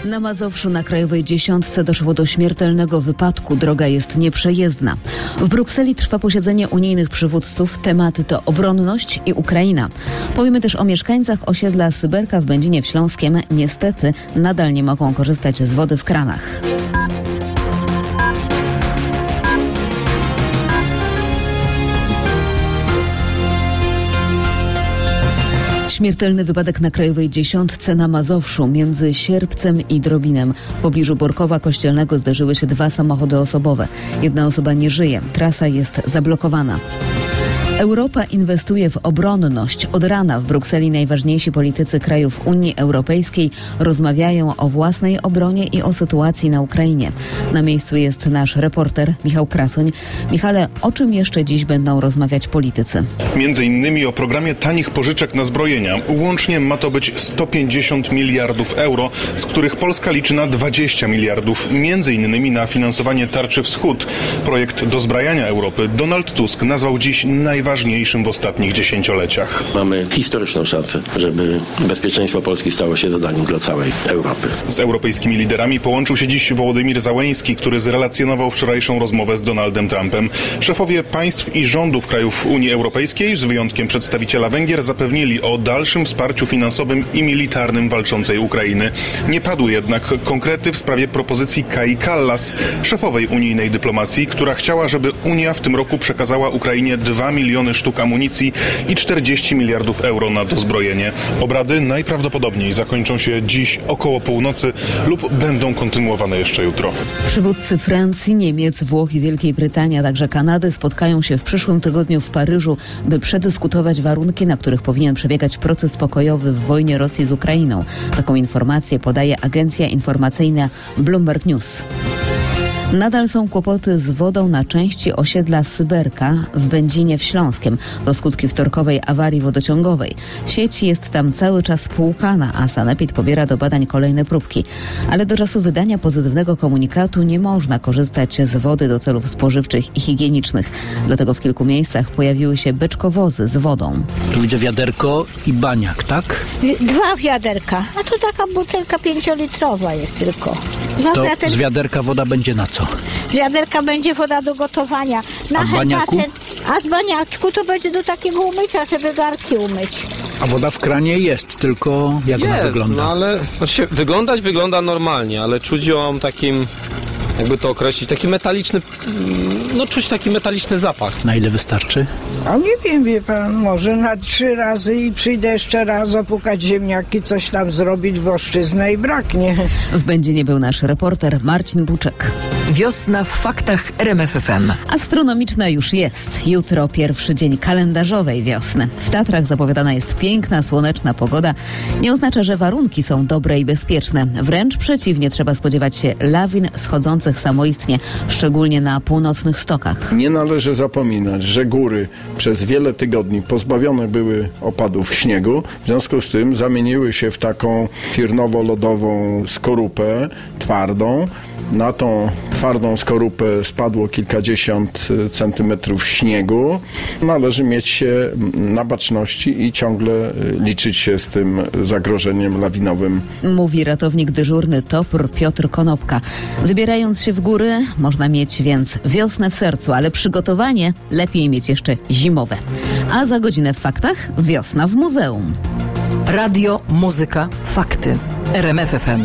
Na Mazowszu na Krajowej Dziesiątce doszło do śmiertelnego wypadku. Droga jest nieprzejezdna. W Brukseli trwa posiedzenie unijnych przywódców. Tematy to obronność i Ukraina. Powiemy też o mieszkańcach osiedla Syberka w Będzinie Śląskiem. Niestety nadal nie mogą korzystać z wody w kranach. Śmiertelny wypadek na Krajowej Dziesiątce na Mazowszu między Sierpcem i Drobinem. W pobliżu Borkowa Kościelnego zderzyły się 2 samochody osobowe. Jedna osoba nie żyje. Trasa jest zablokowana. Europa inwestuje w obronność. Od rana w Brukseli najważniejsi politycy krajów Unii Europejskiej rozmawiają o własnej obronie i o sytuacji na Ukrainie. Na miejscu jest nasz reporter Michał Krasoń. Michale, o czym jeszcze dziś będą rozmawiać politycy? Między innymi o programie tanich pożyczek na zbrojenia. Łącznie ma to być 150 miliardów euro, z których Polska liczy na 20 miliardów. Między innymi na finansowanie Tarczy Wschód. Projekt dozbrajania Europy Donald Tusk nazwał dziś najważniejszym w ostatnich dziesięcioleciach. Mamy historyczną szansę, żeby bezpieczeństwo Polski stało się zadaniem dla całej Europy. Z europejskimi liderami połączył się dziś Wołodymir Zełenski, który zrelacjonował wczorajszą rozmowę z Donaldem Trumpem. Szefowie państw i rządów krajów Unii Europejskiej, z wyjątkiem przedstawiciela Węgier, zapewnili o dalszym wsparciu finansowym i militarnym walczącej Ukrainy. Nie padły jednak konkrety w sprawie propozycji Kai Kallas, szefowej unijnej dyplomacji, która chciała, żeby Unia w tym roku przekazała Ukrainie 2 miliony sztuk amunicji i 40 miliardów euro na dozbrojenie. Obrady najprawdopodobniej zakończą się dziś około północy lub będą kontynuowane jeszcze jutro. Przywódcy Francji, Niemiec, Włoch i Wielkiej Brytanii, a także Kanady spotkają się w przyszłym tygodniu w Paryżu, by przedyskutować warunki, na których powinien przebiegać proces pokojowy w wojnie Rosji z Ukrainą. Taką informację podaje agencja informacyjna Bloomberg News. Nadal są kłopoty z wodą na części osiedla Syberka w Będzinie Śląskiem. To skutki wtorkowej awarii wodociągowej. Sieć jest tam cały czas spłukana, a sanepid pobiera do badań kolejne próbki. Ale do czasu wydania pozytywnego komunikatu nie można korzystać z wody do celów spożywczych i higienicznych. Dlatego w kilku miejscach pojawiły się beczkowozy z wodą. Tu widzę wiaderko i baniak, tak? 2 wiaderka, a tu taka butelka 5-litrowa jest tylko. Z wiaderka woda będzie na co? Z wiaderka będzie woda do gotowania. A w baniaku? A z baniaczku to będzie do takiego umycia, żeby garki umyć. A woda w kranie jest, tylko jak ona wygląda? No ale wygląda normalnie, ale czuć ją takim, jakby to określić, taki metaliczny, czuć taki metaliczny zapach. Na ile wystarczy? A nie wiem, wie pan, może na 3 razy i przyjdę jeszcze raz zapukać ziemniaki, coś tam zrobić, woszczyznę i braknie. W Będzinie był nasz reporter Marcin Buczek. Wiosna w faktach RMF FM. Astronomiczna już jest. Jutro pierwszy dzień kalendarzowej wiosny. W Tatrach zapowiadana jest piękna, słoneczna pogoda. Nie oznacza, że warunki są dobre i bezpieczne. Wręcz przeciwnie, trzeba spodziewać się lawin schodzących samoistnie, szczególnie na północnych stokach. Nie należy zapominać, że góry przez wiele tygodni pozbawione były opadów śniegu. W związku z tym zamieniły się w taką firnowo-lodową skorupę twardą. Na tą twardą skorupę spadło kilkadziesiąt centymetrów śniegu. Należy mieć się na baczności i ciągle liczyć się z tym zagrożeniem lawinowym. Mówi ratownik dyżurny TOPR Piotr Konopka. Wybierając się w góry, można mieć więc wiosnę w sercu, ale przygotowanie lepiej mieć jeszcze zimowe. A za godzinę w faktach wiosna w muzeum. Radio, muzyka, fakty. RMF FM.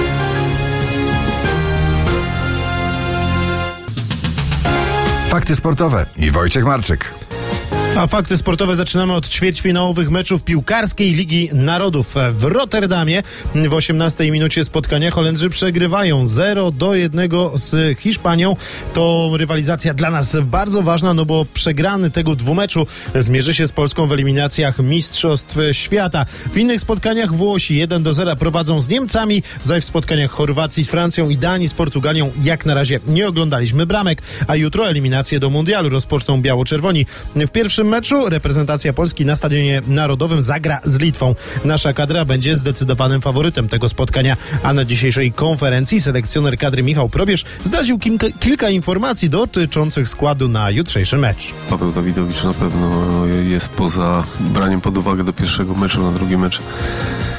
Fakty sportowe i Wojciech Marczyk. A fakty sportowe zaczynamy od ćwierćfinałowych meczów piłkarskiej Ligi Narodów. W Rotterdamie w 18 minucie spotkania Holendrzy przegrywają 0-1 z Hiszpanią. To rywalizacja dla nas bardzo ważna, no bo przegrany tego dwumeczu zmierzy się z Polską w eliminacjach Mistrzostw Świata. W innych spotkaniach Włosi 1-0 prowadzą z Niemcami, zaś w spotkaniach Chorwacji z Francją i Danii z Portugalią jak na razie nie oglądaliśmy bramek, a jutro eliminacje do mundialu rozpoczną biało-czerwoni. W pierwszym meczu reprezentacja Polski na Stadionie Narodowym zagra z Litwą. Nasza kadra będzie zdecydowanym faworytem tego spotkania, a na dzisiejszej konferencji selekcjoner kadry Michał Probierz zdradził kilka informacji dotyczących składu na jutrzejszy mecz. Paweł Dawidowicz na pewno jest poza braniem pod uwagę do pierwszego meczu, na drugi mecz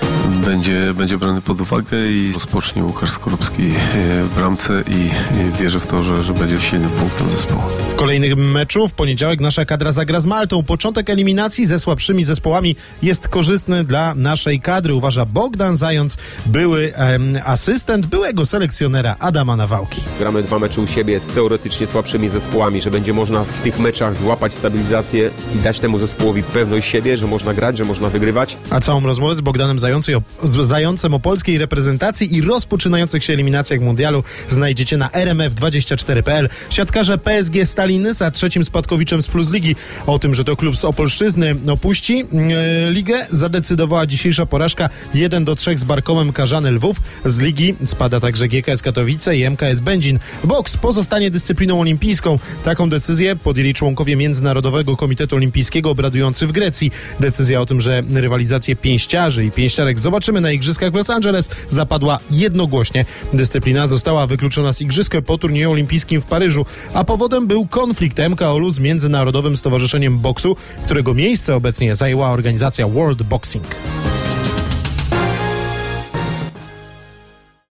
będzie brany pod uwagę i rozpocznie Łukasz Skorupski w bramce i wierzę w to, że będzie silnym punktem zespołu. W kolejnym meczu w poniedziałek nasza kadra zagra z Maltą. Początek eliminacji ze słabszymi zespołami jest korzystny dla naszej kadry, uważa Bogdan Zając, były asystent byłego selekcjonera Adama Nawałki. Gramy 2 mecze u siebie z teoretycznie słabszymi zespołami, że będzie można w tych meczach złapać stabilizację i dać temu zespołowi pewność siebie, że można grać, że można wygrywać. A całą rozmowę z Bogdanem Zającem o polskiej reprezentacji i rozpoczynających się eliminacjach mundialu znajdziecie na rmf24.pl. Siatkarze PSG Stali Nysa trzecim spadkowiczem z Plus Ligi. O tym, że to klub z Opolszczyzny opuści ligę, zadecydowała dzisiejsza porażka 1-3 z Barkomem Karzany Lwów. Z ligi spada także GKS Katowice i MKS Będzin. Boks pozostanie dyscypliną olimpijską. Taką decyzję podjęli członkowie Międzynarodowego Komitetu Olimpijskiego obradujący w Grecji. Decyzja o tym, że rywalizację pięściarzy i pięściarek zobaczymy na igrzyskach w Los Angeles, zapadła jednogłośnie. Dyscyplina została wykluczona z igrzysk po turnieju olimpijskim w Paryżu, a powodem był konflikt MKOL-u z Międzynarodowym Stowarzyszeniem Boksu, którego miejsce obecnie zajęła organizacja World Boxing.